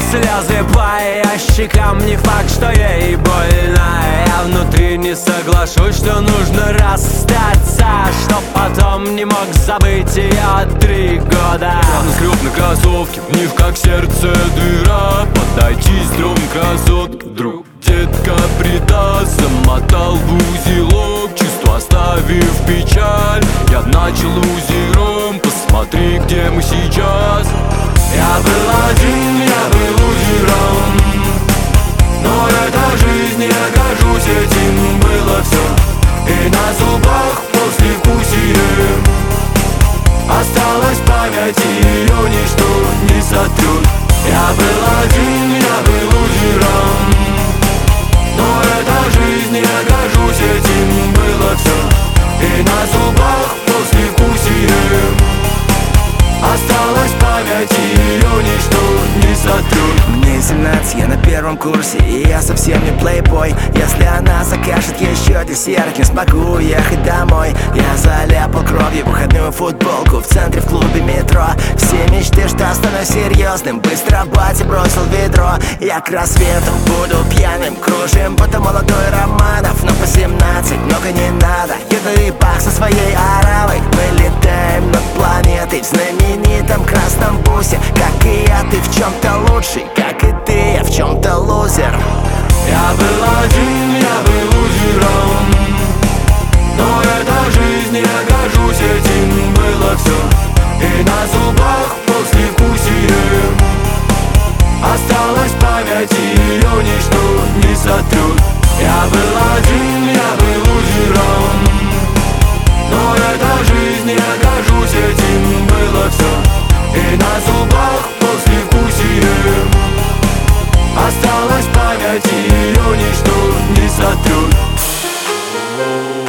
Слезы по ее щекам, не факт, что ей больно. Я внутри не соглашусь, что нужно расстаться, чтоб потом не мог забыть ее 3 года. Он сгреб на кроссовке, в них как сердце дыра. Подайтись, трем красотки, вдруг детка предаст. Замотал в узелок, чувство оставив печаль. Я начал узером, посмотри, где мы сейчас. Я был один, я был лузером, но это жизнь, я горжусь этим, было все. И на зубах послевкусие осталась память, ее ничто не сотрет. Я был один, я был лузером, но это жизнь, я горжусь этим, было все. И на зубах послевкусие осталась память, ее ничто не сотрет. Мне 17, я на 1 курсе, и я совсем не плейбой. Если она закажет еще десерт, не смогу ехать домой. Я заляпал кровью выходную футболку в центре в клубе метро. Все мечты, что стану серьезным, быстро батя бросил ведро. Я к рассвету буду пьяным, кружим, будто молодой Романов. Но по 17 много не надо, еду и бах со своей оравой. Мы летаем над планетой в знаменитом красном бусе. Как и я, ты в чем-то лучший, как и ты, я в чем-то лузер. Я был один, я был лузером, но это жизнь, я горжусь этим, было все. И на зубах послевкусие осталась память, ее ничто не сотрет. Я был один, я был лузером, но это жизнь, я горжусь этим, было все. И на зубах послевкусие осталась память, ее ничто не сотрет.